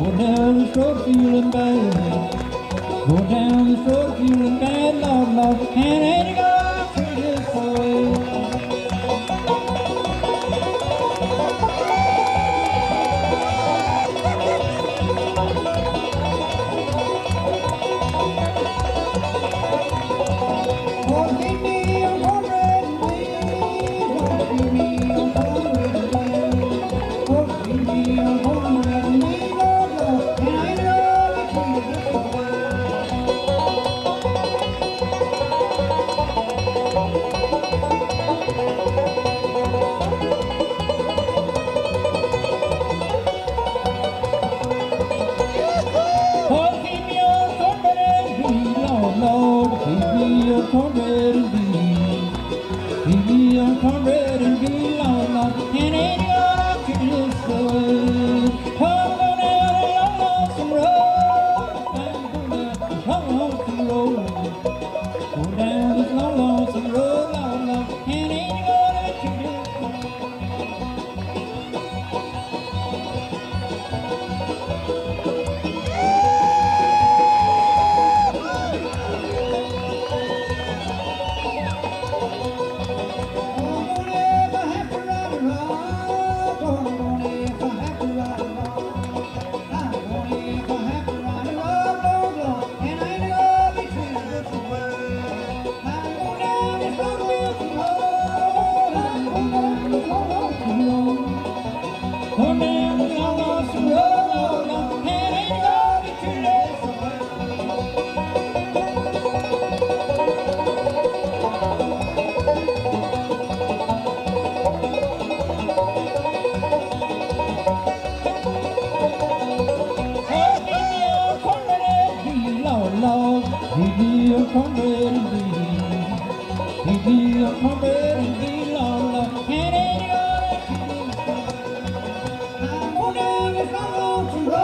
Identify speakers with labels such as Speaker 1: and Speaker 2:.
Speaker 1: Going down this road feeling bad. Going down this road feeling bad, Lord, Lord, and ain't you gonna treat this way? Won't keep me on cornbread and beans. Won't keep me on cornbread and beans. Won't keep me on cornbread and beans, Lord, Lord, and ain't you gonna treat this way? Oh, keep me on cornbread and beans, Lord, Lord, keep me on cornbread and beans. Keep me on cornbread and beans, Lord, Lord, and ain't you gonna treat this way? Oh, I'm going down a long, lonesome road. I'm going down this long, lonesome road. Going down this long, lonesome road, Lord, Lord, and ain't you gonna treat this way? Come down the long, lonesome road, Lord, Lord, and ain't you gonna be treated this way? Lord, give me a cornbread and beans. Give me a cornbread and beans, Lord, Lord, and ain't you gonna treat this way? I'm going down this long, lonesome road.